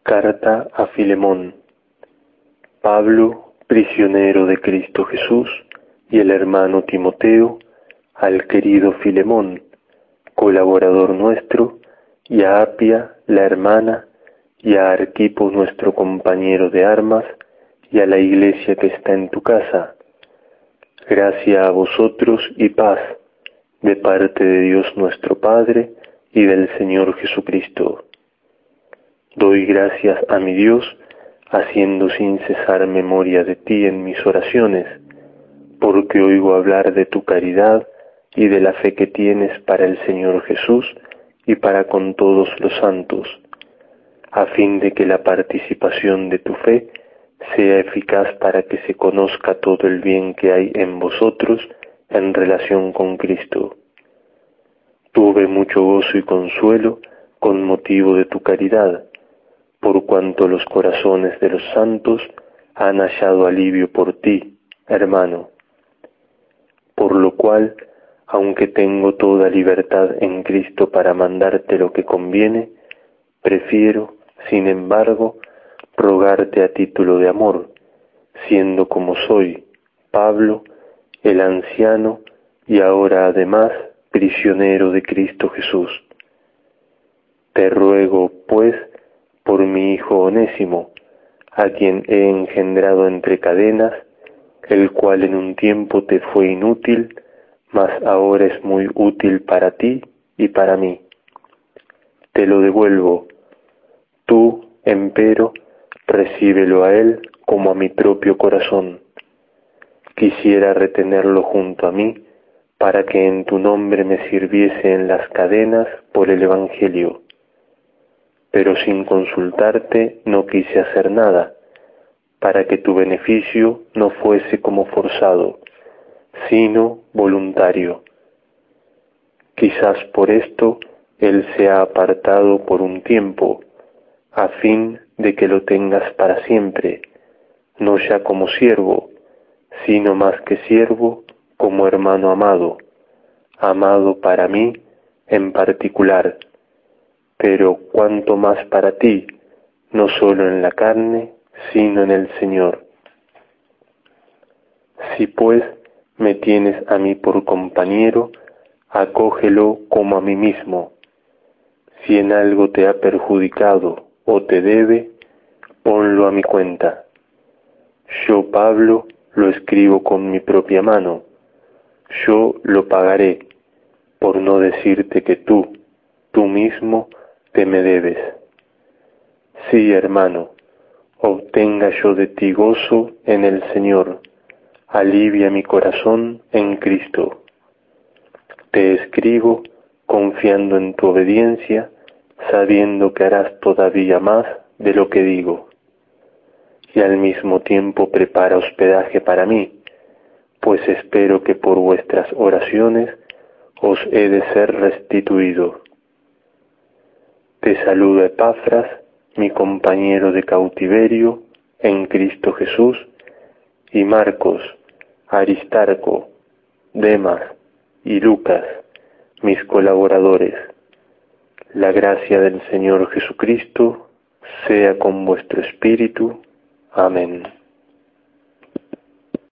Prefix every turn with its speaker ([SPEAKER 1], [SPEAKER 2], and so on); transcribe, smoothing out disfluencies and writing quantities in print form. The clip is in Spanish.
[SPEAKER 1] Carta a Filemón. Pablo, prisionero de Cristo Jesús, y el hermano Timoteo, al querido Filemón, colaborador nuestro, y a Apia, la hermana, y a Arquipo, nuestro compañero de armas, y a la iglesia que está en tu casa. Gracia a vosotros y paz, de parte de Dios nuestro Padre y del Señor Jesucristo. Doy gracias a mi Dios, haciendo sin cesar memoria de ti en mis oraciones, porque oigo hablar de tu caridad y de la fe que tienes para el Señor Jesús y para con todos los santos, a fin de que la participación de tu fe sea eficaz para que se conozca todo el bien que hay en vosotros en relación con Cristo. Tuve mucho gozo y consuelo con motivo de tu caridad, por cuanto los corazones de los santos han hallado alivio por ti, hermano. Por lo cual, aunque tengo toda libertad en Cristo para mandarte lo que conviene, prefiero, sin embargo, rogarte a título de amor, siendo como soy, Pablo, el anciano, y ahora además prisionero de Cristo Jesús. Te ruego, pues, por mi hijo Onésimo, a quien he engendrado entre cadenas, el cual en un tiempo te fue inútil, mas ahora es muy útil para ti y para mí. Te lo devuelvo. Tú, empero, recíbelo a él como a mi propio corazón. Quisiera retenerlo junto a mí, para que en tu nombre me sirviese en las cadenas por el Evangelio. Pero sin consultarte no quise hacer nada, para que tu beneficio no fuese como forzado, sino voluntario. Quizás por esto él se ha apartado por un tiempo, a fin de que lo tengas para siempre, no ya como siervo, sino más que siervo, como hermano amado, amado para mí en particular, pero cuanto más para ti, no solo en la carne, sino en el Señor. Si pues me tienes a mí por compañero, acógelo como a mí mismo. Si en algo te ha perjudicado o te debe, ponlo a mi cuenta. Yo, Pablo, lo escribo con mi propia mano. Yo lo pagaré, por no decirte que tú mismo, te me debes. Sí, hermano, obtenga yo de ti gozo en el Señor. Alivia mi corazón en Cristo. Te escribo confiando en tu obediencia, sabiendo que harás todavía más de lo que digo. Y al mismo tiempo prepara hospedaje para mí, pues espero que por vuestras oraciones os he de ser restituido. Te saluda Epafras, mi compañero de cautiverio en Cristo Jesús, y Marcos, Aristarco, Demas y Lucas, mis colaboradores. La gracia del Señor Jesucristo sea con vuestro espíritu. Amén.